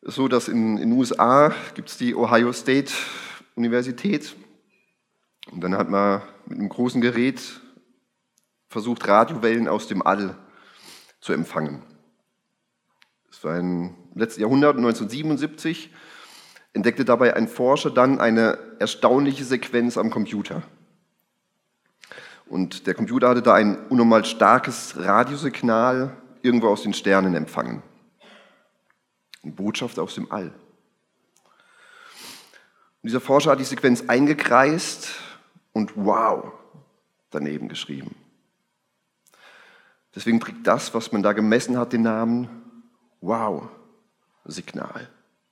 Es ist so, dass in den USA gibt es die Ohio State Universität. Und dann hat man mit einem großen Gerät versucht, Radiowellen aus dem All zu empfangen. Das war im letzten Jahrhundert, 1977, entdeckte dabei ein Forscher dann eine erstaunliche Sequenz am Computer. Und der Computer hatte da ein unnormal starkes Radiosignal irgendwo aus den Sternen empfangen. Eine Botschaft aus dem All. Und dieser Forscher hat die Sequenz eingekreist und wow daneben geschrieben. Deswegen trägt das, was man da gemessen hat, den Namen Wow-Signal.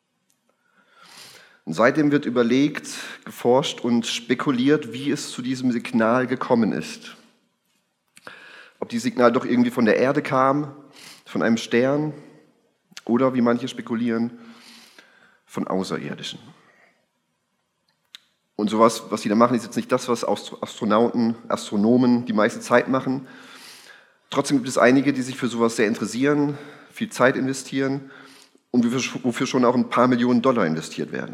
Und seitdem wird überlegt, geforscht und spekuliert, wie es zu diesem Signal gekommen ist. Ob dieses Signal doch irgendwie von der Erde kam, von einem Stern oder, wie manche spekulieren, von Außerirdischen. Und sowas, was die da machen, ist jetzt nicht das, was Astronomen die meiste Zeit machen. Trotzdem gibt es einige, die sich für sowas sehr interessieren, viel Zeit investieren und wofür schon auch ein paar Millionen Dollar investiert werden.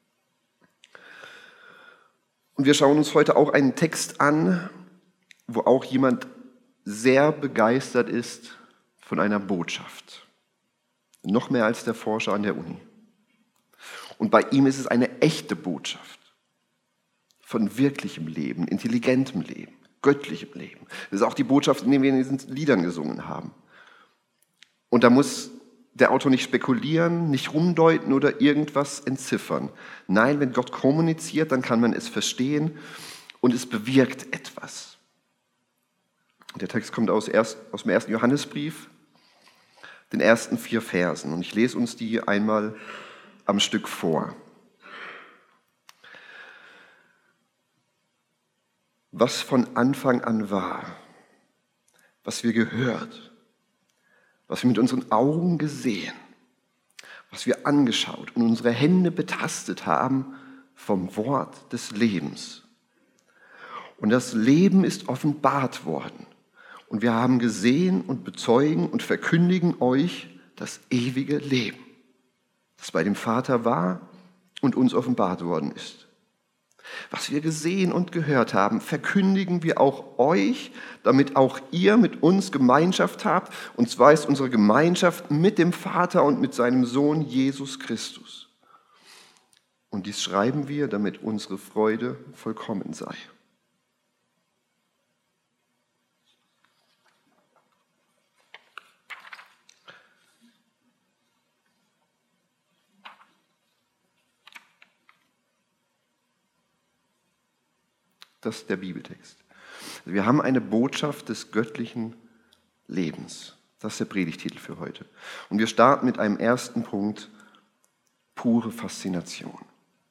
Und wir schauen uns heute auch einen Text an, wo auch jemand sehr begeistert ist von einer Botschaft. Noch mehr als der Forscher an der Uni. Und bei ihm ist es eine echte Botschaft von wirklichem Leben, intelligentem Leben, göttlichem Leben. Das ist auch die Botschaft, in der wir in diesen Liedern gesungen haben. Und da muss der Autor nicht spekulieren, nicht rumdeuten oder irgendwas entziffern. Nein, wenn Gott kommuniziert, dann kann man es verstehen und es bewirkt etwas. Der Text kommt aus dem 1. Johannesbrief, den ersten 4 Versen. Und ich lese uns die einmal am Stück vor. Was von Anfang an war, was wir gehört, was wir mit unseren Augen gesehen, was wir angeschaut und unsere Hände betastet haben vom Wort des Lebens. Und das Leben ist offenbart worden. Und wir haben gesehen und bezeugen und verkündigen euch das ewige Leben, das bei dem Vater war und uns offenbart worden ist. Was wir gesehen und gehört haben, verkündigen wir auch euch, damit auch ihr mit uns Gemeinschaft habt. Und zwar ist unsere Gemeinschaft mit dem Vater und mit seinem Sohn Jesus Christus. Und dies schreiben wir, damit unsere Freude vollkommen sei. Das ist der Bibeltext. Wir haben eine Botschaft des göttlichen Lebens. Das ist der Predigtitel für heute. Und wir starten mit einem ersten Punkt, pure Faszination.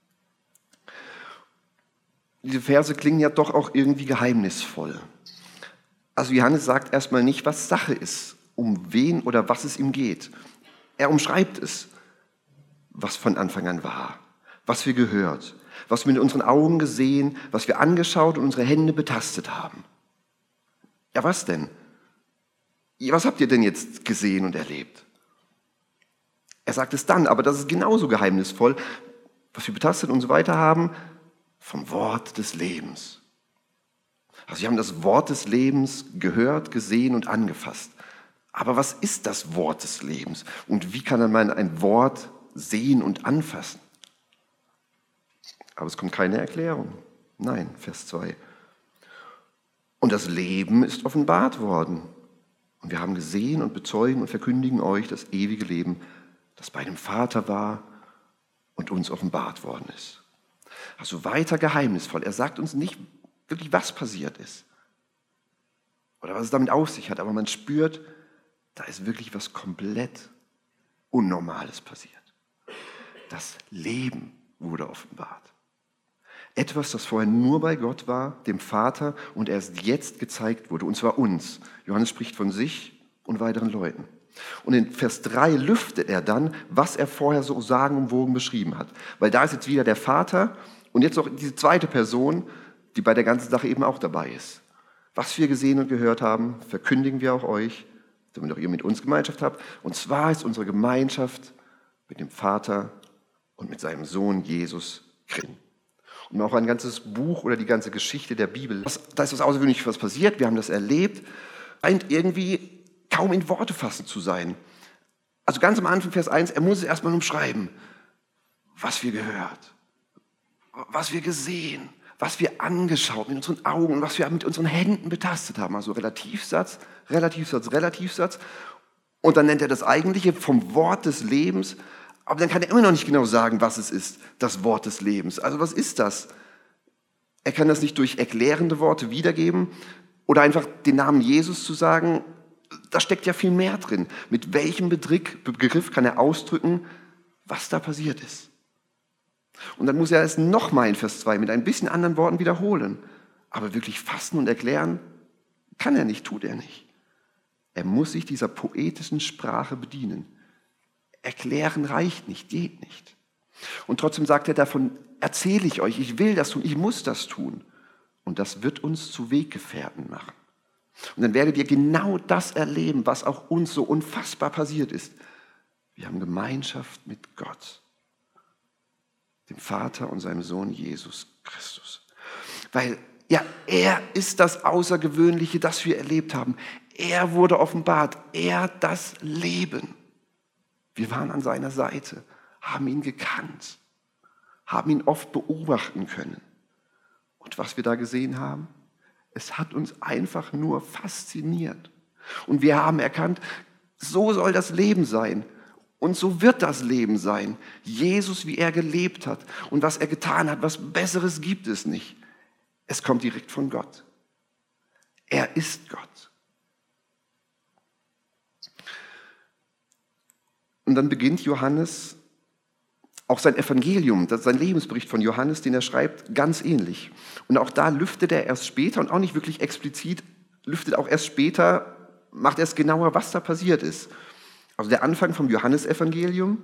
Diese Verse klingen ja doch auch irgendwie geheimnisvoll. Also Johannes sagt erstmal nicht, was Sache ist, um wen oder was es ihm geht. Er umschreibt es, was von Anfang an war, was wir gehört, was wir mit unseren Augen gesehen, was wir angeschaut und unsere Hände betastet haben. Ja, was denn? Was habt ihr denn jetzt gesehen und erlebt? Er sagt es dann, aber das ist genauso geheimnisvoll, was wir betastet und so weiter haben, vom Wort des Lebens. Also wir haben das Wort des Lebens gehört, gesehen und angefasst. Aber was ist das Wort des Lebens? Und wie kann man ein Wort sehen und anfassen? Aber es kommt keine Erklärung. Nein, Vers 2. Und das Leben ist offenbart worden. Und wir haben gesehen und bezeugen und verkündigen euch das ewige Leben, das bei dem Vater war und uns offenbart worden ist. Also weiter geheimnisvoll. Er sagt uns nicht wirklich, was passiert ist oder was es damit auf sich hat, aber man spürt, da ist wirklich was komplett Unnormales passiert. Das Leben wurde offenbart. Etwas, das vorher nur bei Gott war, dem Vater, und erst jetzt gezeigt wurde, und zwar uns. Johannes spricht von sich und weiteren Leuten. Und in Vers 3 lüftet er dann, was er vorher so sagenumwogen beschrieben hat. Weil da ist jetzt wieder der Vater und jetzt noch diese zweite Person, die bei der ganzen Sache eben auch dabei ist. Was wir gesehen und gehört haben, verkündigen wir auch euch, damit auch ihr mit uns Gemeinschaft habt. Und zwar ist unsere Gemeinschaft mit dem Vater und mit seinem Sohn Jesus Christus. Und auch ein ganzes Buch oder die ganze Geschichte der Bibel, da ist was Außergewöhnliches was passiert, wir haben das erlebt, scheint irgendwie kaum in Worte fassen zu sein. Also ganz am Anfang, Vers 1, er muss es erstmal umschreiben, was wir gehört, was wir gesehen, was wir angeschaut mit unseren Augen und was wir mit unseren Händen betastet haben. Also Relativsatz, Relativsatz, Relativsatz. Und dann nennt er das Eigentliche vom Wort des Lebens. Aber dann kann er immer noch nicht genau sagen, was es ist, das Wort des Lebens. Also was ist das? Er kann das nicht durch erklärende Worte wiedergeben oder einfach den Namen Jesus zu sagen. Da steckt ja viel mehr drin. Mit welchem Begriff kann er ausdrücken, was da passiert ist? Und dann muss er es nochmal in Vers 2 mit ein bisschen anderen Worten wiederholen. Aber wirklich fassen und erklären kann er nicht, tut er nicht. Er muss sich dieser poetischen Sprache bedienen. Erklären reicht nicht, geht nicht. Und trotzdem sagt er, davon erzähle ich euch, ich will das tun, ich muss das tun. Und das wird uns zu Weggefährten machen. Und dann werdet ihr genau das erleben, was auch uns so unfassbar passiert ist. Wir haben Gemeinschaft mit Gott, dem Vater und seinem Sohn Jesus Christus. Weil, ja, er ist das Außergewöhnliche, das wir erlebt haben. Er wurde offenbart, er das Leben. Wir waren an seiner Seite, haben ihn gekannt, haben ihn oft beobachten können. Und was wir da gesehen haben, es hat uns einfach nur fasziniert. Und wir haben erkannt, so soll das Leben sein. Und so wird das Leben sein. Jesus, wie er gelebt hat und was er getan hat, was Besseres gibt es nicht. Es kommt direkt von Gott. Er ist Gott. Und dann beginnt Johannes auch sein Evangelium, das ist sein Lebensbericht von Johannes, den er schreibt, ganz ähnlich. Und auch da lüftet er erst später und auch nicht wirklich explizit, lüftet auch erst später, macht erst genauer, was da passiert ist. Also der Anfang vom Johannesevangelium.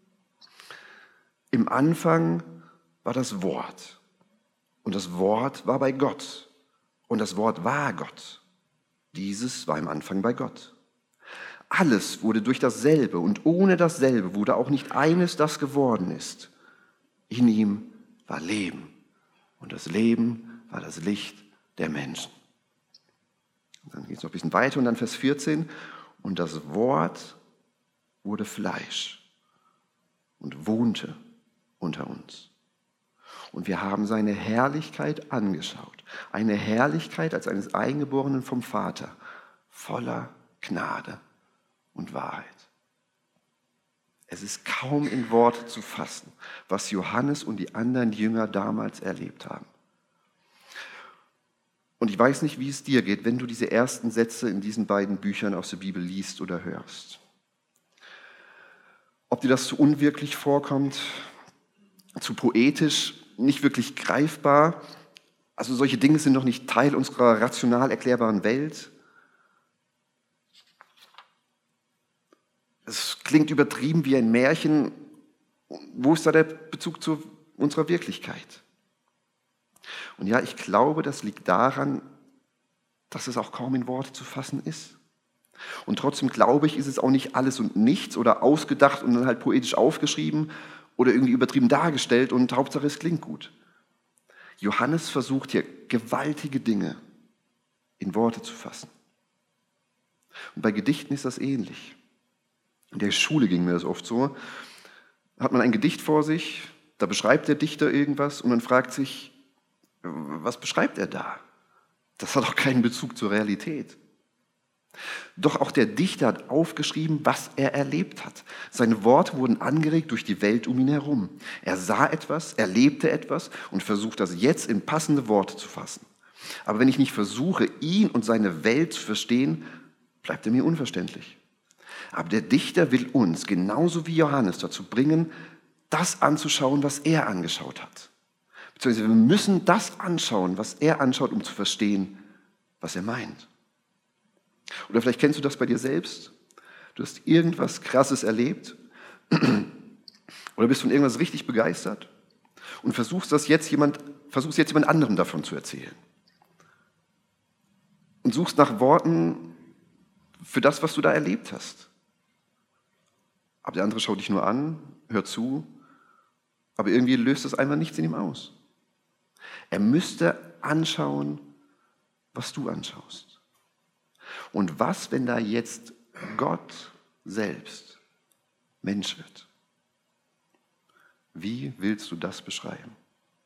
Im Anfang war das Wort. Und das Wort war bei Gott. Und das Wort war Gott. Dieses war im Anfang bei Gott. Alles wurde durch dasselbe und ohne dasselbe wurde auch nicht eines, das geworden ist. In ihm war Leben und das Leben war das Licht der Menschen. Und dann geht es noch ein bisschen weiter und dann Vers 14. Und das Wort wurde Fleisch und wohnte unter uns. Und wir haben seine Herrlichkeit angeschaut. Eine Herrlichkeit als eines Eingeborenen vom Vater, voller Gnade und Wahrheit. Es ist kaum in Worte zu fassen, was Johannes und die anderen Jünger damals erlebt haben. Und ich weiß nicht, wie es dir geht, wenn du diese ersten Sätze in diesen beiden Büchern aus der Bibel liest oder hörst. Ob dir das zu unwirklich vorkommt, zu poetisch, nicht wirklich greifbar. Also solche Dinge sind noch nicht Teil unserer rational erklärbaren Welt. Es klingt übertrieben wie ein Märchen. Wo ist da der Bezug zu unserer Wirklichkeit? Und ja, ich glaube, das liegt daran, dass es auch kaum in Worte zu fassen ist. Und trotzdem glaube ich, ist es auch nicht alles und nichts oder ausgedacht und dann halt poetisch aufgeschrieben oder irgendwie übertrieben dargestellt und Hauptsache es klingt gut. Johannes versucht hier gewaltige Dinge in Worte zu fassen. Und bei Gedichten ist das ähnlich. In der Schule ging mir das oft so. Da hat man ein Gedicht vor sich, da beschreibt der Dichter irgendwas und man fragt sich, was beschreibt er da? Das hat doch keinen Bezug zur Realität. Doch auch der Dichter hat aufgeschrieben, was er erlebt hat. Seine Worte wurden angeregt durch die Welt um ihn herum. Er sah etwas, erlebte etwas und versucht das jetzt in passende Worte zu fassen. Aber wenn ich nicht versuche, ihn und seine Welt zu verstehen, bleibt er mir unverständlich. Aber der Dichter will uns, genauso wie Johannes, dazu bringen, das anzuschauen, was er angeschaut hat. Beziehungsweise wir müssen das anschauen, was er anschaut, um zu verstehen, was er meint. Oder vielleicht kennst du das bei dir selbst. Du hast irgendwas Krasses erlebt oder bist von irgendwas richtig begeistert und versuchst jetzt jemand anderem davon zu erzählen. Und suchst nach Worten für das, was du da erlebt hast. Aber der andere schaut dich nur an hört zu, aber irgendwie löst es einfach nichts in ihm aus. Er müsste anschauen, was du anschaust. Und was, wenn da jetzt Gott selbst Mensch wird? Wie willst du das beschreiben?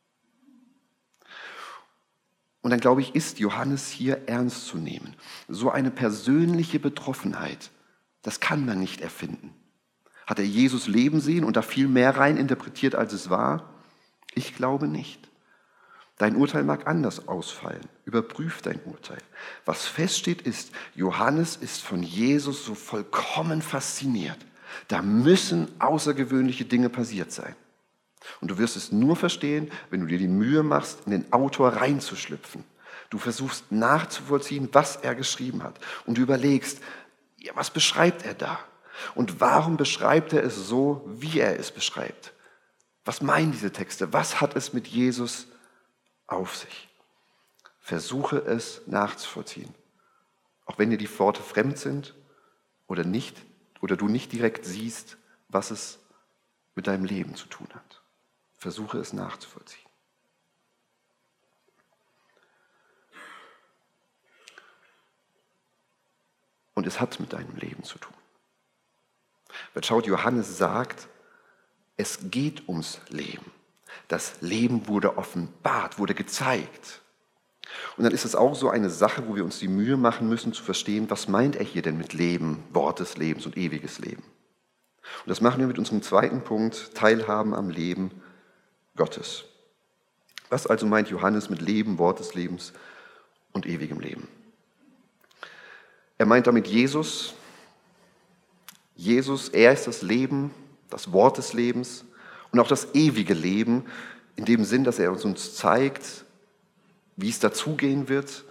Und dann glaube ich, ist Johannes hier ernst zu nehmen. So eine persönliche Betroffenheit, das kann man nicht erfinden. Hat er Jesus leben sehen und da viel mehr rein interpretiert, als es war? Ich glaube nicht. Dein Urteil mag anders ausfallen. Überprüf dein Urteil. Was feststeht ist, Johannes ist von Jesus so vollkommen fasziniert. Da müssen außergewöhnliche Dinge passiert sein. Und du wirst es nur verstehen, wenn du dir die Mühe machst, in den Autor reinzuschlüpfen. Du versuchst nachzuvollziehen, was er geschrieben hat. Und du überlegst, ja, was beschreibt er da? Und warum beschreibt er es so, wie er es beschreibt? Was meinen diese Texte? Was hat es mit Jesus auf sich? Versuche es nachzuvollziehen. Auch wenn dir die Worte fremd sind oder nicht, oder du nicht direkt siehst, was es mit deinem Leben zu tun hat. Versuche es nachzuvollziehen. Und es hat mit deinem Leben zu tun. Weil schaut, Johannes sagt, es geht ums Leben. Das Leben wurde offenbart, wurde gezeigt. Und dann ist es auch so eine Sache, wo wir uns die Mühe machen müssen zu verstehen, was meint er hier denn mit Leben, Wort des Lebens und ewiges Leben. Und das machen wir mit unserem zweiten Punkt, Teilhaben am Leben Gottes. Was also meint Johannes mit Leben, Wort des Lebens und ewigem Leben? Er meint damit Jesus. Jesus, er ist das Leben, das Wort des Lebens und auch das ewige Leben, in dem Sinn, dass er uns zeigt, wie es dazugehen wird.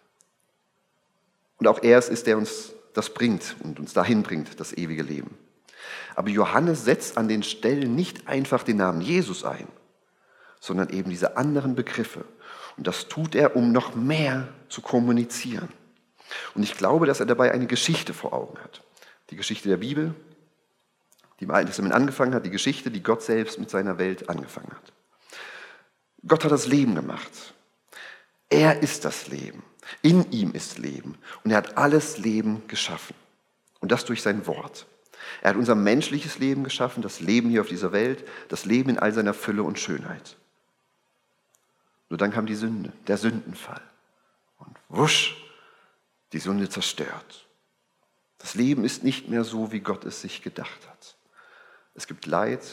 Und auch er es ist, der uns das bringt und uns dahin bringt, das ewige Leben. Aber Johannes setzt an den Stellen nicht einfach den Namen Jesus ein, sondern eben diese anderen Begriffe. Und das tut er, um noch mehr zu kommunizieren. Und ich glaube, dass er dabei eine Geschichte vor Augen hat. Die Geschichte der Bibel, die im Alten Testament angefangen hat, die Geschichte, die Gott selbst mit seiner Welt angefangen hat. Gott hat das Leben gemacht. Er ist das Leben. In ihm ist Leben. Und er hat alles Leben geschaffen. Und das durch sein Wort. Er hat unser menschliches Leben geschaffen, das Leben hier auf dieser Welt, das Leben in all seiner Fülle und Schönheit. Nur dann kam die Sünde, der Sündenfall. Und wusch, die Sünde zerstört. Das Leben ist nicht mehr so, wie Gott es sich gedacht hat. Es gibt Leid,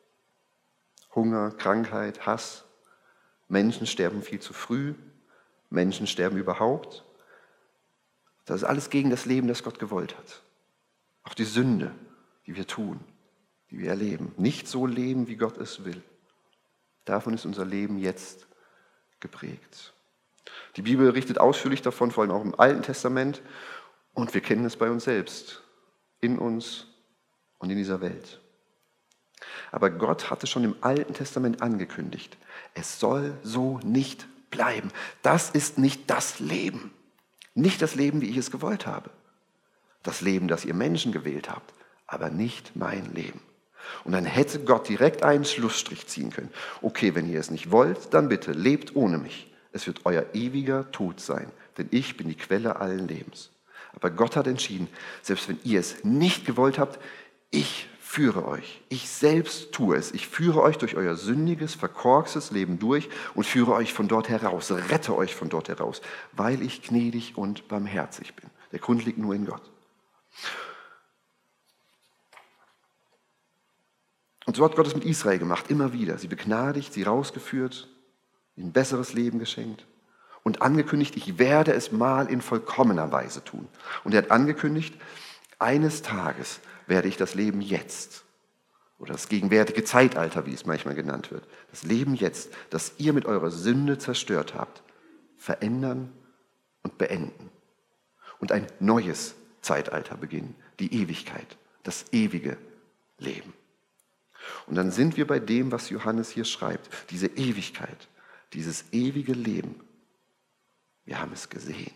Hunger, Krankheit, Hass. Menschen sterben viel zu früh. Menschen sterben überhaupt. Das ist alles gegen das Leben, das Gott gewollt hat. Auch die Sünde, die wir tun, die wir erleben. Nicht so leben, wie Gott es will. Davon ist unser Leben jetzt geprägt. Die Bibel berichtet ausführlich davon, vor allem auch im Alten Testament. Und wir kennen es bei uns selbst, in uns und in dieser Welt. Aber Gott hatte schon im Alten Testament angekündigt, es soll so nicht bleiben. Das ist nicht das Leben. Nicht das Leben, wie ich es gewollt habe. Das Leben, das ihr Menschen gewählt habt, aber nicht mein Leben. Und dann hätte Gott direkt einen Schlussstrich ziehen können. Okay, wenn ihr es nicht wollt, dann bitte, lebt ohne mich. Es wird euer ewiger Tod sein, denn ich bin die Quelle allen Lebens. Aber Gott hat entschieden, selbst wenn ihr es nicht gewollt habt, ich führe euch. Ich selbst tue es. Ich führe euch durch euer sündiges, verkorkstes Leben durch und führe euch von dort heraus, rette euch von dort heraus, weil ich gnädig und barmherzig bin. Der Grund liegt nur in Gott. Und so hat Gott es mit Israel gemacht, immer wieder. Sie begnadigt, sie rausgeführt, ihnen ein besseres Leben geschenkt und angekündigt, ich werde es mal in vollkommener Weise tun. Und er hat angekündigt, eines Tages werde ich das Leben jetzt, oder das gegenwärtige Zeitalter, wie es manchmal genannt wird, das Leben jetzt, das ihr mit eurer Sünde zerstört habt, verändern und beenden. Und ein neues Zeitalter beginnen, die Ewigkeit, das ewige Leben. Und dann sind wir bei dem, was Johannes hier schreibt, diese Ewigkeit, dieses ewige Leben. Wir haben es gesehen.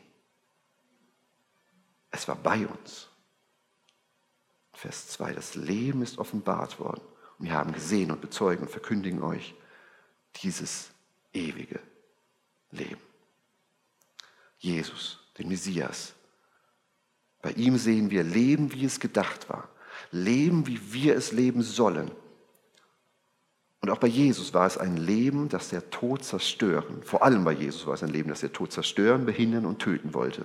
Es war bei uns. Vers 2, das Leben ist offenbart worden Und wir haben gesehen und bezeugen und verkündigen euch dieses ewige Leben. Jesus, den Messias. Bei ihm sehen wir Leben, wie es gedacht war. Leben, wie wir es leben sollen. Und auch bei Jesus war es ein Leben, das der Tod zerstören, vor allem bei Jesus war es ein Leben, das der Tod zerstören, behindern und töten wollte.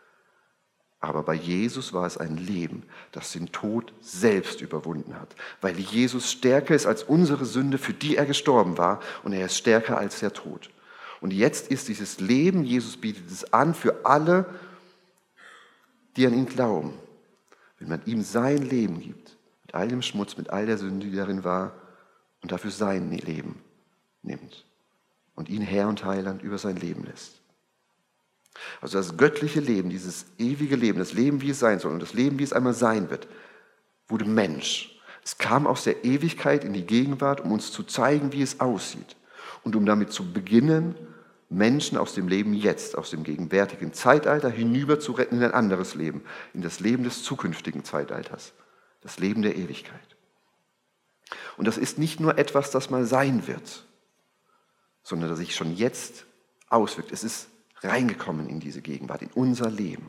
Aber bei Jesus war es ein Leben, das den Tod selbst überwunden hat, weil Jesus stärker ist als unsere Sünde, für die er gestorben war, und er ist stärker als der Tod. Und jetzt ist dieses Leben, Jesus bietet es an für alle, die an ihn glauben. Wenn man ihm sein Leben gibt, mit all dem Schmutz, mit all der Sünde, die darin war, und dafür sein Leben nimmt und ihn Herr und Heiland über sein Leben lässt. Also das göttliche Leben, dieses ewige Leben, das Leben, wie es sein soll und das Leben, wie es einmal sein wird, wurde Mensch. Es kam aus der Ewigkeit in die Gegenwart, um uns zu zeigen, wie es aussieht und um damit zu beginnen, Menschen aus dem Leben jetzt, aus dem gegenwärtigen Zeitalter hinüber zu retten in ein anderes Leben, in das Leben des zukünftigen Zeitalters, das Leben der Ewigkeit. Und das ist nicht nur etwas, das mal sein wird, sondern das sich schon jetzt auswirkt. Es ist reingekommen in diese Gegenwart, in unser Leben.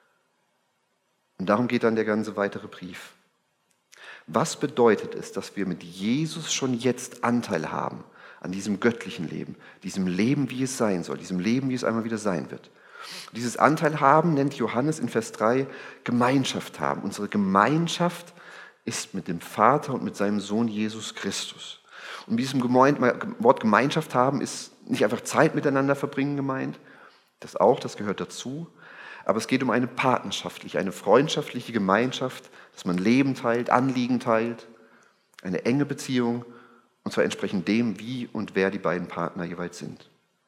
Und darum geht dann der ganze weitere Brief. Was bedeutet es, dass wir mit Jesus schon jetzt Anteil haben an diesem göttlichen Leben, diesem Leben, wie es sein soll, diesem Leben, wie es einmal wieder sein wird? Dieses Anteil haben nennt Johannes in Vers 3 Gemeinschaft haben. Unsere Gemeinschaft ist mit dem Vater und mit seinem Sohn Jesus Christus. Und mit diesem Wort Gemeinschaft haben ist nicht einfach Zeit miteinander verbringen gemeint, das auch, das gehört dazu, aber es geht um eine partnerschaftliche, eine freundschaftliche Gemeinschaft, dass man Leben teilt, Anliegen teilt, eine enge Beziehung, und zwar entsprechend dem, wie und wer die beiden Partner jeweils sind.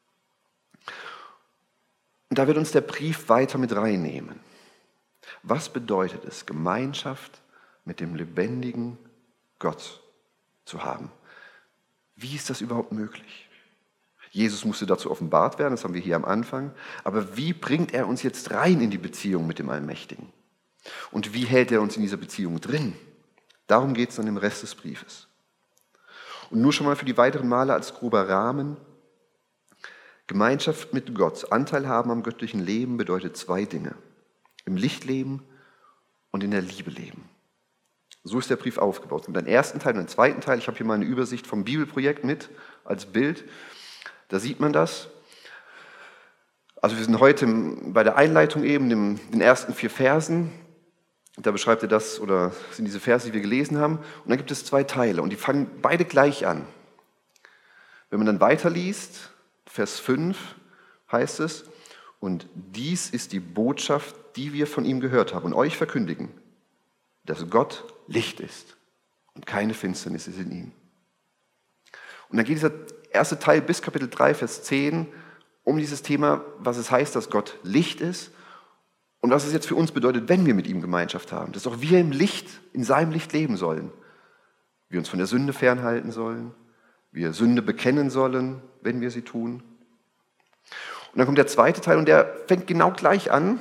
Und da wird uns der Brief weiter mit reinnehmen. Was bedeutet es, Gemeinschaft mit dem lebendigen Gott zu haben? Wie ist das überhaupt möglich? Jesus musste dazu offenbart werden, das haben wir hier am Anfang. Aber wie bringt er uns jetzt rein in die Beziehung mit dem Allmächtigen? Und wie hält er uns in dieser Beziehung drin? Darum geht es dann im Rest des Briefes. Und nur schon mal für die weiteren Male als grober Rahmen. Gemeinschaft mit Gott, Anteil haben am göttlichen Leben bedeutet zwei Dinge. Im Licht leben und in der Liebe leben. So ist der Brief aufgebaut. Und einen ersten Teil und einen zweiten Teil, ich habe hier mal eine Übersicht vom Bibelprojekt mit als Bild. Da sieht man das. Also wir sind heute bei der Einleitung eben, den ersten 4 Versen. Da beschreibt er das, oder sind diese Verse, die wir gelesen haben. Und dann gibt es 2 Teile und die fangen beide gleich an. Wenn man dann weiterliest, Vers 5 heißt es, und dies ist die Botschaft, die wir von ihm gehört haben und euch verkündigen, dass Gott Licht ist und keine Finsternis ist in ihm. Und dann geht dieser erste Teil bis Kapitel 3, Vers 10 um dieses Thema, was es heißt, dass Gott Licht ist und was es jetzt für uns bedeutet, wenn wir mit ihm Gemeinschaft haben. Dass auch wir im Licht, in seinem Licht leben sollen. Wir uns von der Sünde fernhalten sollen, wir Sünde bekennen sollen, wenn wir sie tun. Und dann kommt der zweite Teil und der fängt genau gleich an.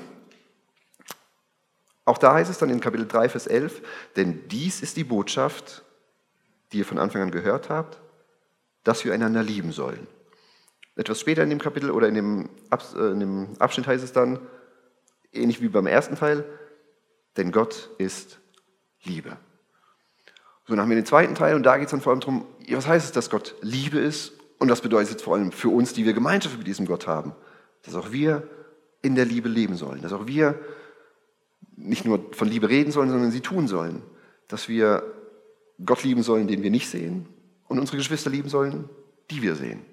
Auch da heißt es dann in Kapitel 3, Vers 11, denn dies ist die Botschaft, die ihr von Anfang an gehört habt, dass wir einander lieben sollen. Etwas später in dem Kapitel oder in dem Abschnitt heißt es dann, ähnlich wie beim ersten Teil, denn Gott ist Liebe. So, dann haben wir den zweiten Teil und da geht es dann vor allem darum, was heißt es, dass Gott Liebe ist und was bedeutet es jetzt vor allem für uns, die wir Gemeinschaft mit diesem Gott haben, dass auch wir in der Liebe leben sollen, dass auch wir nicht nur von Liebe reden sollen, sondern sie tun sollen, dass wir Gott lieben sollen, den wir nicht sehen und unsere Geschwister lieben sollen, die wir sehen.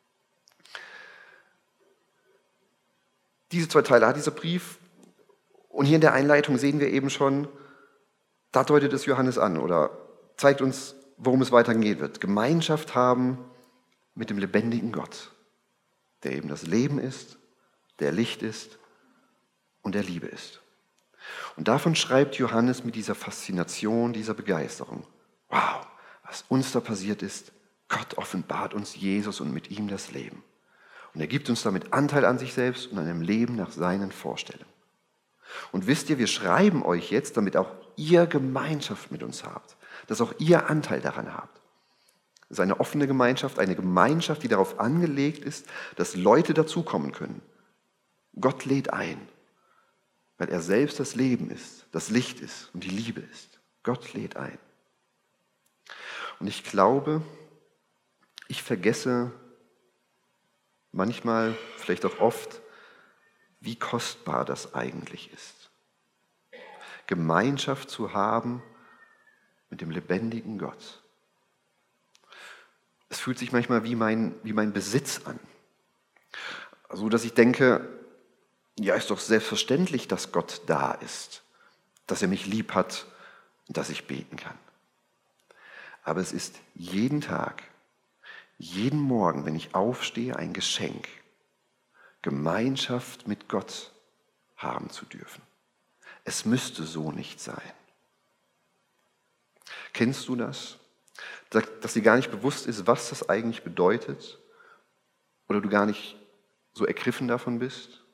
Diese 2 Teile hat dieser Brief und hier in der Einleitung sehen wir eben schon, da deutet es Johannes an oder zeigt uns, worum es weitergehen wird. Gemeinschaft haben mit dem lebendigen Gott, der eben das Leben ist, der Licht ist und der Liebe ist. Und davon schreibt Johannes mit dieser Faszination, dieser Begeisterung. Wow, was uns da passiert ist, Gott offenbart uns Jesus und mit ihm das Leben. Und er gibt uns damit Anteil an sich selbst und an einem Leben nach seinen Vorstellungen. Und wisst ihr, wir schreiben euch jetzt, damit auch ihr Gemeinschaft mit uns habt. dass auch ihr Anteil daran habt. Es ist eine offene Gemeinschaft, eine Gemeinschaft, die darauf angelegt ist, dass Leute dazukommen können. Gott lädt ein, weil er selbst das Leben ist, das Licht ist und die Liebe ist. Gott lädt ein. Und ich glaube, ich vergesse manchmal, vielleicht auch oft, wie kostbar das eigentlich ist. Gemeinschaft zu haben mit dem lebendigen Gott. Es fühlt sich manchmal wie mein Besitz an. Also, dass ich denke, ja, ist doch selbstverständlich, dass Gott da ist, dass er mich lieb hat und dass ich beten kann. Aber es ist jeden Tag, jeden Morgen, wenn ich aufstehe, ein Geschenk, Gemeinschaft mit Gott haben zu dürfen. Es müsste so nicht sein. Kennst du das? Dass dir gar nicht bewusst ist, was das eigentlich bedeutet? Oder du gar nicht so ergriffen davon bist?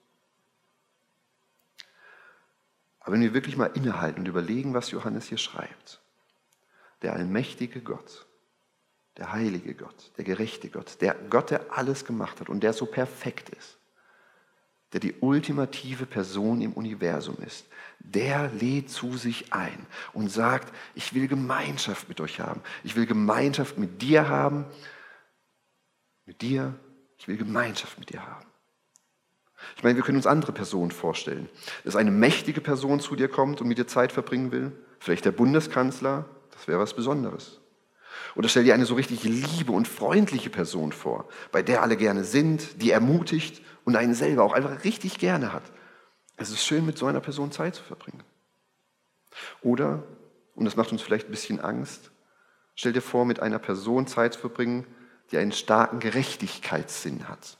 Aber wenn wir wirklich mal innehalten und überlegen, was Johannes hier schreibt, der allmächtige Gott, der heilige Gott, der gerechte Gott, der alles gemacht hat und der so perfekt ist, der die ultimative Person im Universum ist, der lädt zu sich ein und sagt, ich will Gemeinschaft mit euch haben. Ich will Gemeinschaft mit dir haben. Mit dir. Ich will Gemeinschaft mit dir haben. Ich meine, wir können uns andere Personen vorstellen. Dass eine mächtige Person zu dir kommt und mit dir Zeit verbringen will. Vielleicht der Bundeskanzler. Das wäre was Besonderes. Oder stell dir eine so richtig liebe und freundliche Person vor, bei der alle gerne sind, die ermutigt und einen selber auch einfach richtig gerne hat. Es ist schön, mit so einer Person Zeit zu verbringen. Oder, und das macht uns vielleicht ein bisschen Angst, stell dir vor, mit einer Person Zeit zu verbringen, die einen starken Gerechtigkeitssinn hat.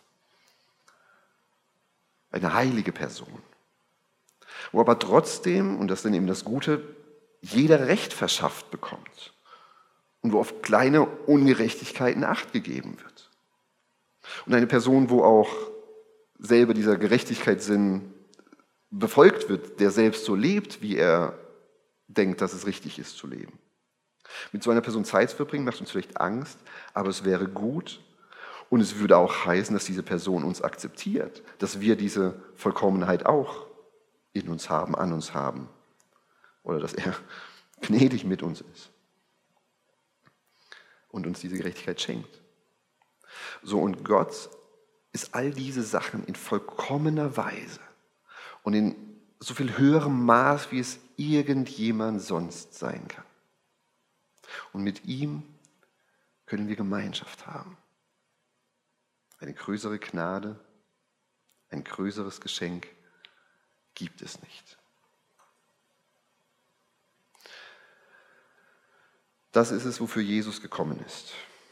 Eine heilige Person. Wo aber trotzdem, und das ist dann eben das Gute, jeder Recht verschafft bekommt. Und wo auf kleine Ungerechtigkeiten Acht gegeben wird. Und eine Person, wo auch selber dieser Gerechtigkeitssinn befolgt wird, der selbst so lebt, wie er denkt, dass es richtig ist zu leben. Mit so einer Person Zeit zu verbringen, macht uns vielleicht Angst, aber es wäre gut und es würde auch heißen, dass diese Person uns akzeptiert, dass wir diese Vollkommenheit auch in uns haben, an uns haben oder dass er gnädig mit uns ist und uns diese Gerechtigkeit schenkt. So, und Gott ist all diese Sachen in vollkommener Weise und in so viel höherem Maß, wie es irgendjemand sonst sein kann. Und mit ihm können wir Gemeinschaft haben. Eine größere Gnade, ein größeres Geschenk gibt es nicht. Das ist es, wofür Jesus gekommen ist.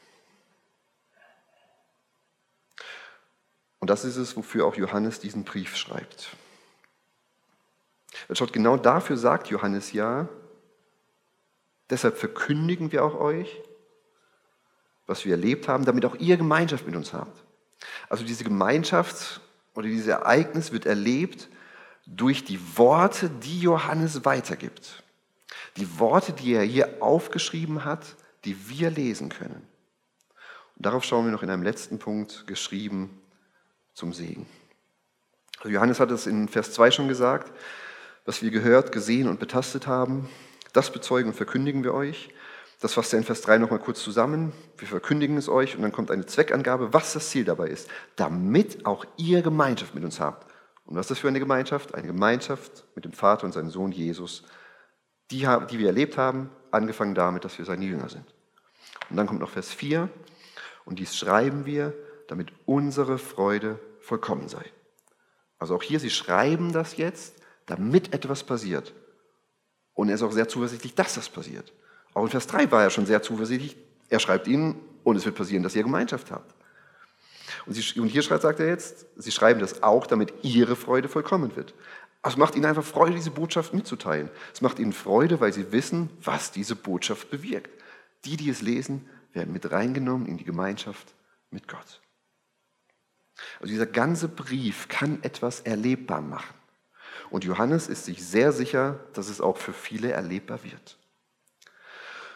Und das ist es, wofür auch Johannes diesen Brief schreibt. Schaut, genau dafür sagt Johannes ja, deshalb verkündigen wir auch euch, was wir erlebt haben, damit auch ihr Gemeinschaft mit uns habt. Also diese Gemeinschaft oder dieses Ereignis wird erlebt durch die Worte, die Johannes weitergibt. Die Worte, die er hier aufgeschrieben hat, die wir lesen können. Und darauf schauen wir noch in einem letzten Punkt, geschrieben zum Segen. Also Johannes hat es in Vers 2 schon gesagt, was wir gehört, gesehen und betastet haben, das bezeugen und verkündigen wir euch. Das fasst er in Vers 3 nochmal kurz zusammen. Wir verkündigen es euch und dann kommt eine Zweckangabe, was das Ziel dabei ist, damit auch ihr Gemeinschaft mit uns habt. Und was ist das für eine Gemeinschaft? Eine Gemeinschaft mit dem Vater und seinem Sohn Jesus, die wir erlebt haben, angefangen damit, dass wir seine Jünger sind. Und dann kommt noch Vers 4, und dies schreiben wir, damit unsere Freude vollkommen sei. Also auch hier, sie schreiben das jetzt, damit etwas passiert. Und er ist auch sehr zuversichtlich, dass das passiert. Auch in Vers 3 war er schon sehr zuversichtlich. Er schreibt ihnen, und es wird passieren, dass ihr Gemeinschaft habt. Und hier sagt er jetzt, sie schreiben das auch, damit ihre Freude vollkommen wird. Also es macht ihnen einfach Freude, diese Botschaft mitzuteilen. Es macht ihnen Freude, weil sie wissen, was diese Botschaft bewirkt. Die es lesen, werden mit reingenommen in die Gemeinschaft mit Gott. Also dieser ganze Brief kann etwas erlebbar machen. Und Johannes ist sich sehr sicher, dass es auch für viele erlebbar wird.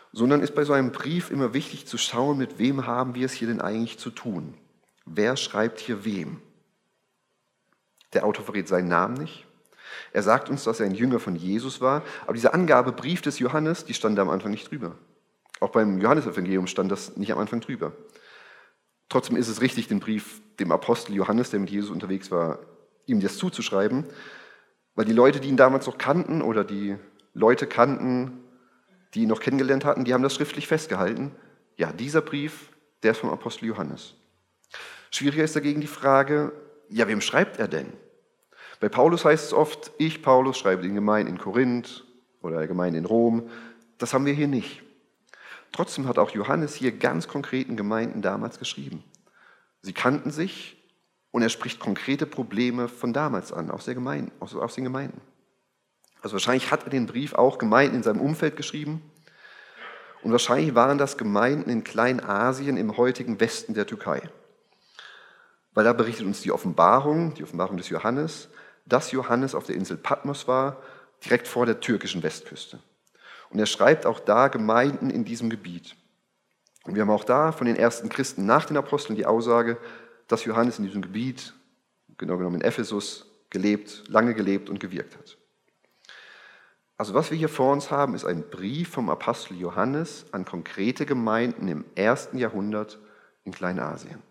sondern ist bei so einem Brief immer wichtig zu schauen, mit wem haben wir es hier denn eigentlich zu tun? Wer schreibt hier wem? Der Autor verrät seinen Namen nicht. Er sagt uns, dass er ein Jünger von Jesus war, aber diese Angabe Brief des Johannes, die stand da am Anfang nicht drüber. Auch beim Johannesevangelium stand das nicht am Anfang drüber. Trotzdem ist es richtig, den Brief dem Apostel Johannes, der mit Jesus unterwegs war, ihm das zuzuschreiben, weil die Leute, die ihn damals noch kannten oder die Leute kannten, die ihn noch kennengelernt hatten, die haben das schriftlich festgehalten. Ja, dieser Brief, der ist vom Apostel Johannes. Schwieriger ist dagegen die Frage, ja, wem schreibt er denn? Bei Paulus heißt es oft, ich, Paulus, schreibe den Gemeinden in Korinth oder der Gemeinde in Rom. Das haben wir hier nicht. Trotzdem hat auch Johannes hier ganz konkreten Gemeinden damals geschrieben. Sie kannten sich und er spricht konkrete Probleme von damals an, aus den Gemeinden. Also wahrscheinlich hat er den Brief auch Gemeinden in seinem Umfeld geschrieben und wahrscheinlich waren das Gemeinden in Kleinasien im heutigen Westen der Türkei. Weil da berichtet uns die Offenbarung des Johannes, dass Johannes auf der Insel Patmos war, direkt vor der türkischen Westküste. Und er schreibt auch da Gemeinden in diesem Gebiet. Und wir haben auch da von den ersten Christen nach den Aposteln die Aussage, dass Johannes in diesem Gebiet, genau genommen in Ephesus, lange gelebt und gewirkt hat. Also was wir hier vor uns haben, ist ein Brief vom Apostel Johannes an konkrete Gemeinden im 1. Jahrhundert in Kleinasien.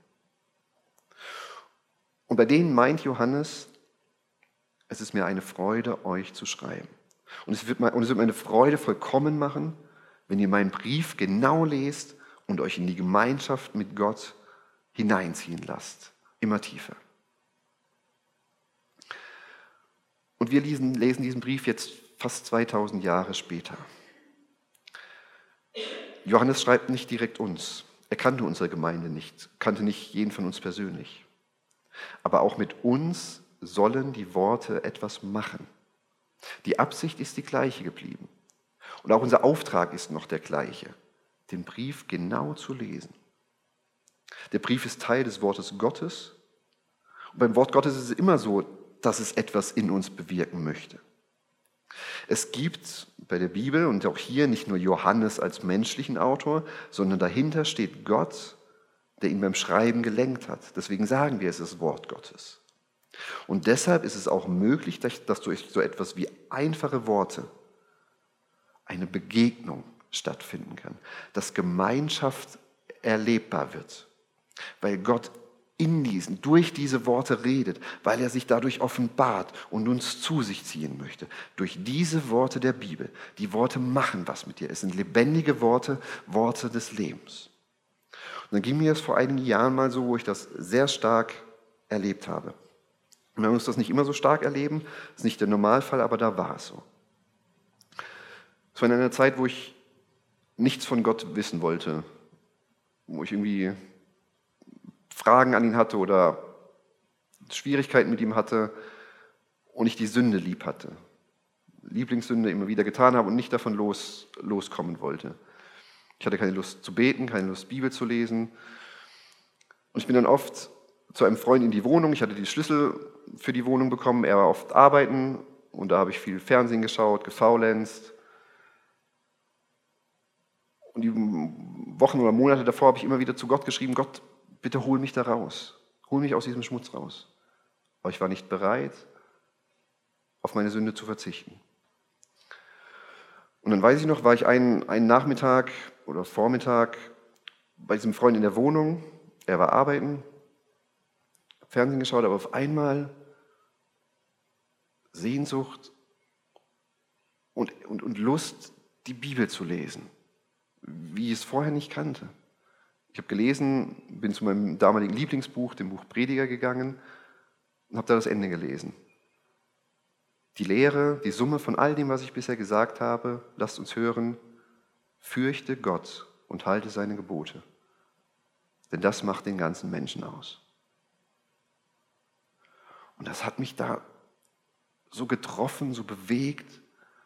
Und bei denen meint Johannes, es ist mir eine Freude, euch zu schreiben. Und es wird mir eine Freude vollkommen machen, wenn ihr meinen Brief genau lest und euch in die Gemeinschaft mit Gott hineinziehen lasst, immer tiefer. Und wir lesen diesen Brief jetzt fast 2000 Jahre später. Johannes schreibt nicht direkt uns. Er kannte unsere Gemeinde nicht, kannte nicht jeden von uns persönlich. Aber auch mit uns sollen die Worte etwas machen. Die Absicht ist die gleiche geblieben. Und auch unser Auftrag ist noch der gleiche, den Brief genau zu lesen. Der Brief ist Teil des Wortes Gottes. Und beim Wort Gottes ist es immer so, dass es etwas in uns bewirken möchte. Es gibt bei der Bibel und auch hier nicht nur Johannes als menschlichen Autor, sondern dahinter steht Gott, der ihn beim Schreiben gelenkt hat. Deswegen sagen wir, es ist das Wort Gottes. Und deshalb ist es auch möglich, dass durch so etwas wie einfache Worte eine Begegnung stattfinden kann, dass Gemeinschaft erlebbar wird, weil Gott durch diese Worte redet, weil er sich dadurch offenbart und uns zu sich ziehen möchte. Durch diese Worte der Bibel. Die Worte machen was mit dir. Es sind lebendige Worte, Worte des Lebens. Und dann ging mir das vor einigen Jahren mal so, wo ich das sehr stark erlebt habe. Und man muss das nicht immer so stark erleben, das ist nicht der Normalfall, aber da war es so. Es war in einer Zeit, wo ich nichts von Gott wissen wollte, wo ich irgendwie Fragen an ihn hatte oder Schwierigkeiten mit ihm hatte und ich die Sünde lieb hatte. Lieblingssünde immer wieder getan habe und nicht davon loskommen wollte. Ich hatte keine Lust zu beten, keine Lust, Bibel zu lesen. Und ich bin dann oft zu einem Freund in die Wohnung. Ich hatte die Schlüssel für die Wohnung bekommen. Er war oft arbeiten und da habe ich viel Fernsehen geschaut, gefaulenzt. Und die Wochen oder Monate davor habe ich immer wieder zu Gott geschrieben, Gott, bitte hol mich da raus. Hol mich aus diesem Schmutz raus. Aber ich war nicht bereit, auf meine Sünde zu verzichten. Und dann weiß ich noch, war ich einen Nachmittag oder Vormittag bei diesem Freund in der Wohnung. Er war arbeiten, Fernsehen geschaut, aber auf einmal Sehnsucht und Lust, die Bibel zu lesen, wie ich es vorher nicht kannte. Ich habe gelesen, bin zu meinem damaligen Lieblingsbuch, dem Buch Prediger, gegangen und habe da das Ende gelesen. Die Lehre, die Summe von all dem, was ich bisher gesagt habe, lasst uns hören, fürchte Gott und halte seine Gebote, denn das macht den ganzen Menschen aus. Und das hat mich da so getroffen, so bewegt.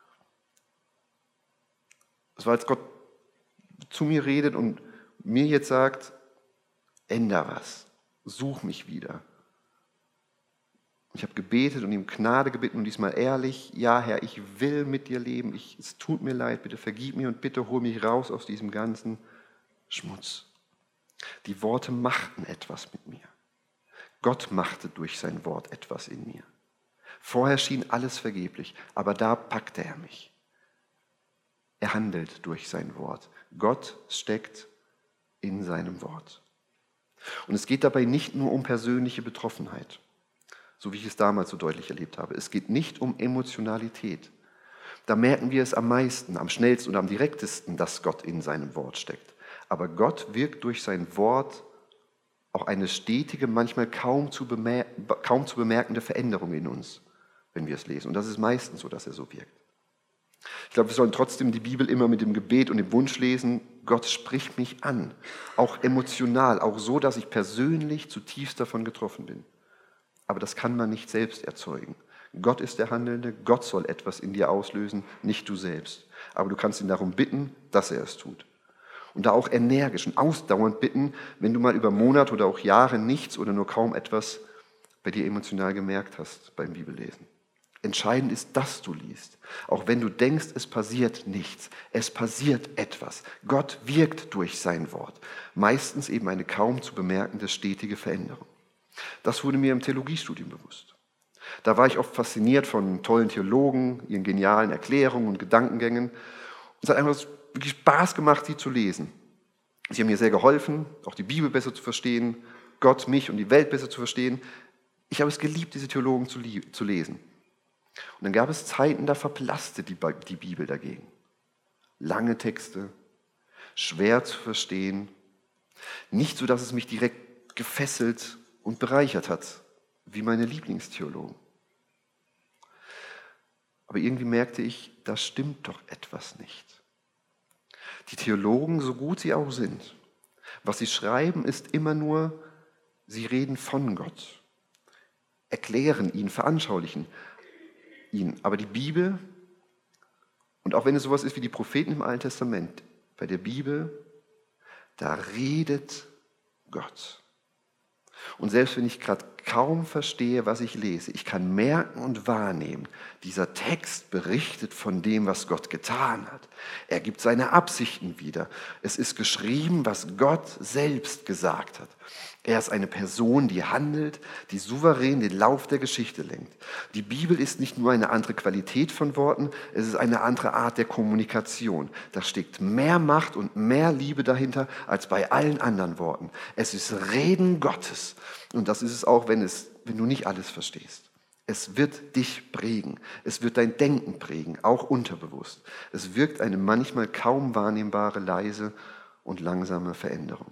Es war, als Gott zu mir redet und mir jetzt sagt, änder was, such mich wieder. Ich habe gebetet und ihm Gnade gebeten und diesmal ehrlich, ja Herr, ich will mit dir leben, es tut mir leid, bitte vergib mir und bitte hol mich raus aus diesem ganzen Schmutz. Die Worte machten etwas mit mir. Gott machte durch sein Wort etwas in mir. Vorher schien alles vergeblich, aber da packte er mich. Er handelt durch sein Wort. Gott steckt in seinem Wort. Und es geht dabei nicht nur um persönliche Betroffenheit, so wie ich es damals so deutlich erlebt habe. Es geht nicht um Emotionalität. Da merken wir es am meisten, am schnellsten und am direktesten, dass Gott in seinem Wort steckt. Aber Gott wirkt durch sein Wort auch eine stetige, manchmal kaum zu bemerkende Veränderung in uns, wenn wir es lesen. Und das ist meistens so, dass er so wirkt. Ich glaube, wir sollen trotzdem die Bibel immer mit dem Gebet und dem Wunsch lesen, Gott spricht mich an, auch emotional, auch so, dass ich persönlich zutiefst davon getroffen bin. Aber das kann man nicht selbst erzeugen. Gott ist der Handelnde, Gott soll etwas in dir auslösen, nicht du selbst. Aber du kannst ihn darum bitten, dass er es tut. Und da auch energisch und ausdauernd bitten, wenn du mal über Monate oder auch Jahre nichts oder nur kaum etwas bei dir emotional gemerkt hast beim Bibellesen. Entscheidend ist, dass du liest. Auch wenn du denkst, es passiert nichts. Es passiert etwas. Gott wirkt durch sein Wort. Meistens eben eine kaum zu bemerkende, stetige Veränderung. Das wurde mir im Theologiestudium bewusst. Da war ich oft fasziniert von tollen Theologen, ihren genialen Erklärungen und Gedankengängen. Und es hat einfach wirklich Spaß gemacht, sie zu lesen. Sie haben mir sehr geholfen, auch die Bibel besser zu verstehen, Gott, mich und die Welt besser zu verstehen. Ich habe es geliebt, diese Theologen zu lesen. Und dann gab es Zeiten, da verblasste die Bibel dagegen. Lange Texte, schwer zu verstehen, nicht so, dass es mich direkt gefesselt und bereichert hat, wie meine Lieblingstheologen. Aber irgendwie merkte ich, da stimmt doch etwas nicht. Die Theologen, so gut sie auch sind, was sie schreiben, ist immer nur, sie reden von Gott, erklären ihn, veranschaulichen ihn. Aber die Bibel, und auch wenn es sowas ist wie die Propheten im Alten Testament, bei der Bibel, da redet Gott. Und selbst wenn ich gerade kaum verstehe, was ich lese, ich kann merken und wahrnehmen, dieser Text berichtet von dem, was Gott getan hat. Er gibt seine Absichten wieder. Es ist geschrieben, was Gott selbst gesagt hat. Er ist eine Person, die handelt, die souverän den Lauf der Geschichte lenkt. Die Bibel ist nicht nur eine andere Qualität von Worten, es ist eine andere Art der Kommunikation. Da steckt mehr Macht und mehr Liebe dahinter als bei allen anderen Worten. Es ist Reden Gottes. Und das ist es auch, wenn du nicht alles verstehst. Es wird dich prägen. Es wird dein Denken prägen, auch unterbewusst. Es wirkt eine manchmal kaum wahrnehmbare, leise und langsame Veränderung.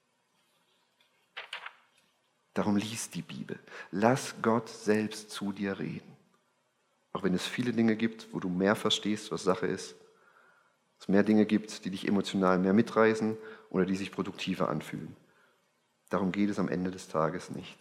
Darum lies die Bibel. Lass Gott selbst zu dir reden. Auch wenn es viele Dinge gibt, wo du mehr verstehst, was Sache ist. Es mehr Dinge gibt, die dich emotional mehr mitreißen oder die sich produktiver anfühlen. Darum geht es am Ende des Tages nicht.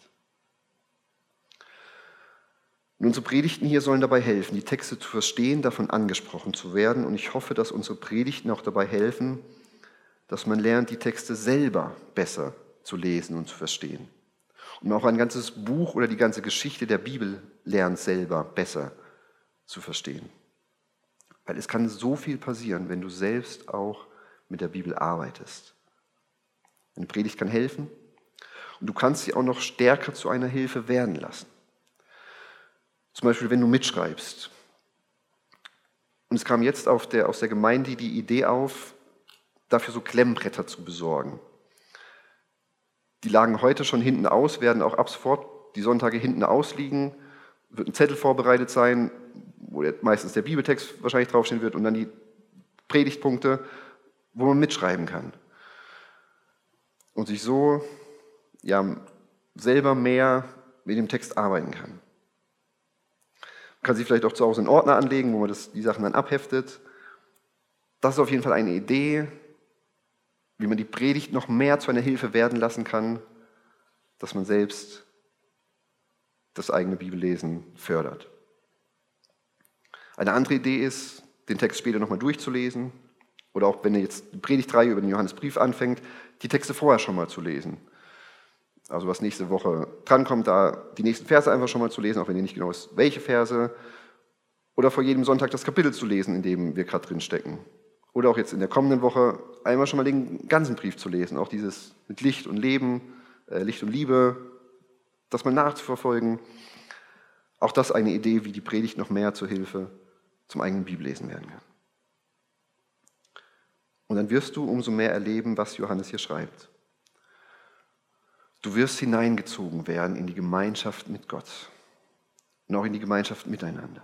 Und unsere Predigten hier sollen dabei helfen, die Texte zu verstehen, davon angesprochen zu werden. Und ich hoffe, dass unsere Predigten auch dabei helfen, dass man lernt, die Texte selber besser zu lesen und zu verstehen. Und auch ein ganzes Buch oder die ganze Geschichte der Bibel lernt selber besser zu verstehen. Weil es kann so viel passieren, wenn du selbst auch mit der Bibel arbeitest. Eine Predigt kann helfen und du kannst sie auch noch stärker zu einer Hilfe werden lassen. Zum Beispiel, wenn du mitschreibst. Und es kam jetzt aus der Gemeinde die Idee auf, dafür so Klemmbretter zu besorgen. Die lagen heute schon hinten aus, werden auch ab sofort die Sonntage hinten ausliegen. Wird ein Zettel vorbereitet sein, wo meistens der Bibeltext wahrscheinlich draufstehen wird und dann die Predigtpunkte, wo man mitschreiben kann. Und sich so selber mehr mit dem Text arbeiten kann. Man kann sich vielleicht auch zu Hause einen Ordner anlegen, wo man die Sachen dann abheftet. Das ist auf jeden Fall eine Idee, wie man die Predigt noch mehr zu einer Hilfe werden lassen kann, dass man selbst das eigene Bibellesen fördert. Eine andere Idee ist, den Text später nochmal durchzulesen oder auch wenn ihr jetzt die Predigtreihe über den Johannesbrief anfängt, die Texte vorher schon mal zu lesen. Also was nächste Woche drankommt, da die nächsten Verse einfach schon mal zu lesen, auch wenn ihr nicht genau wisst, welche Verse. Oder vor jedem Sonntag das Kapitel zu lesen, in dem wir gerade drin stecken. Oder auch jetzt in der kommenden Woche einmal schon mal den ganzen Brief zu lesen. Auch dieses mit Licht und Leben, Licht und Liebe, das mal nachzuverfolgen. Auch das eine Idee, wie die Predigt noch mehr zur Hilfe zum eigenen Bibellesen werden kann. Und dann wirst du umso mehr erleben, was Johannes hier schreibt. Du wirst hineingezogen werden in die Gemeinschaft mit Gott und auch in die Gemeinschaft miteinander.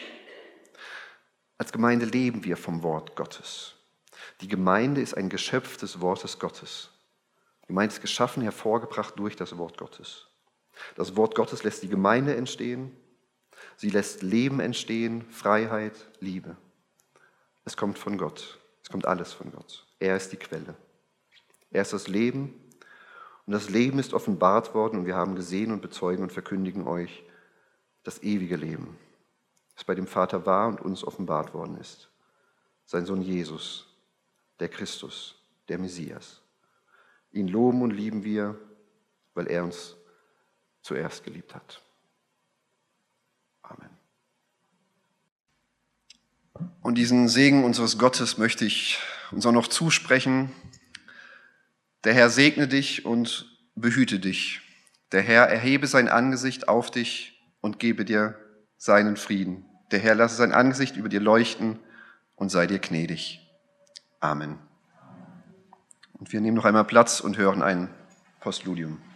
Als Gemeinde leben wir vom Wort Gottes. Die Gemeinde ist ein Geschöpf des Wortes Gottes. Die Gemeinde ist geschaffen, hervorgebracht durch das Wort Gottes. Das Wort Gottes lässt die Gemeinde entstehen. Sie lässt Leben entstehen, Freiheit, Liebe. Es kommt von Gott. Es kommt alles von Gott. Er ist die Quelle. Er ist das Leben. Und das Leben ist offenbart worden und wir haben gesehen und bezeugen und verkündigen euch das ewige Leben, das bei dem Vater war und uns offenbart worden ist. Sein Sohn Jesus, der Christus, der Messias. Ihn loben und lieben wir, weil er uns zuerst geliebt hat. Amen. Und diesen Segen unseres Gottes möchte ich uns auch noch zusprechen. Der Herr segne dich und behüte dich. Der Herr erhebe sein Angesicht auf dich und gebe dir seinen Frieden. Der Herr lasse sein Angesicht über dir leuchten und sei dir gnädig. Amen. Und wir nehmen noch einmal Platz und hören ein Postludium.